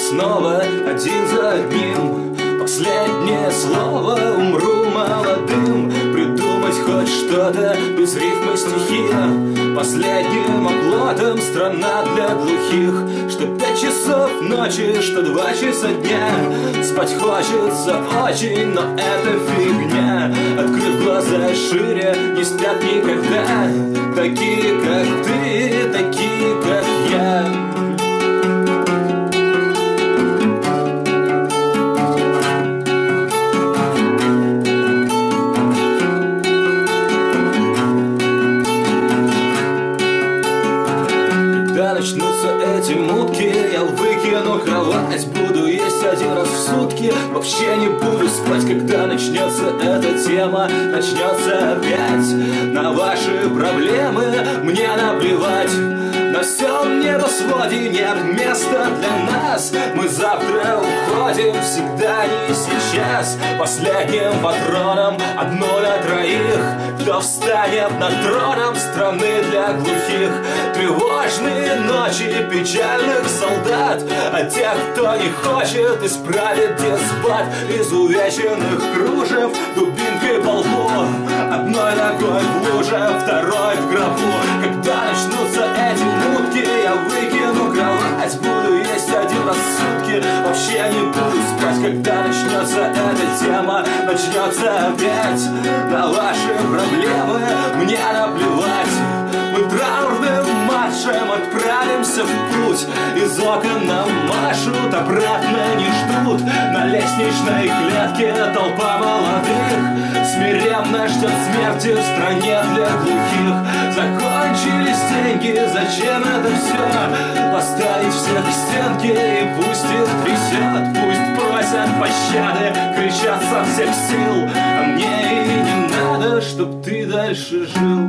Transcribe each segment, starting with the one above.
снова один за одним. Последнее слово, умру молодым. Придумать хоть что-то без рифмы стихия. Последним оплотом страна для глухих. Что 5 часов ночи, что 2 часа дня. Спать хочется очень, но это фигня. Открыв глаза шире, не спят никогда. Такие, как ты, такие, как я. Начнутся эти мутки, я выкину кровать. Буду есть один раз в сутки, вообще не буду спать. Когда начнется эта тема, начнется опять. На ваши проблемы мне наплевать. На всем небосводе нет места для нас. Мы завтра уходим, всегда не сейчас. Последним патроном одно на троих. Кто встанет над троном страны для глухих? Тревожные ночи печальных солдат, а тех, кто не хочет исправить деспот. Изувеченных кружев дубинкой по лбу. Одной ногой в луже, второй в гробу. Когда начнутся эти мутки, я выкину кровать. Буду есть один раз в сутки, вообще не буду спать. Когда начнется эта тема, начнется опять. На ваши проблемы мне наплевать. Мы траурным маршем отправимся в путь. Из окон нам машут, обратно не ждут. На лестничной клетке толпа молодых смиренно ждет смерти в стране для глухих. Закончились деньги, зачем это все? Поставить всех к стенке и пусть их трясет. Пусть просят пощады, кричат со всех сил. А мне и не надо, чтоб ты дальше жил.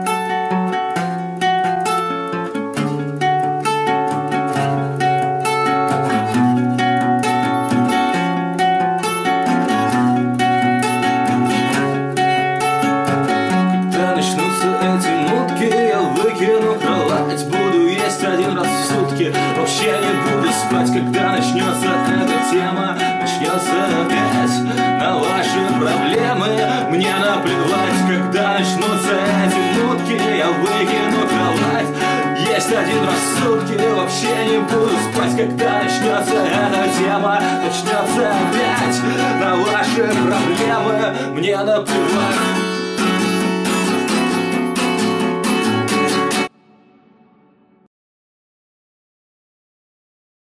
Вообще не буду спать, когда начнется эта тема. Начнется опять. На ваши проблемы мне наплевать. Когда начнутся эти мутки, я выкину кровать. Есть один раз в сутки, вообще не буду спать. Когда начнется эта тема, начнется опять. На ваши проблемы мне наплевать.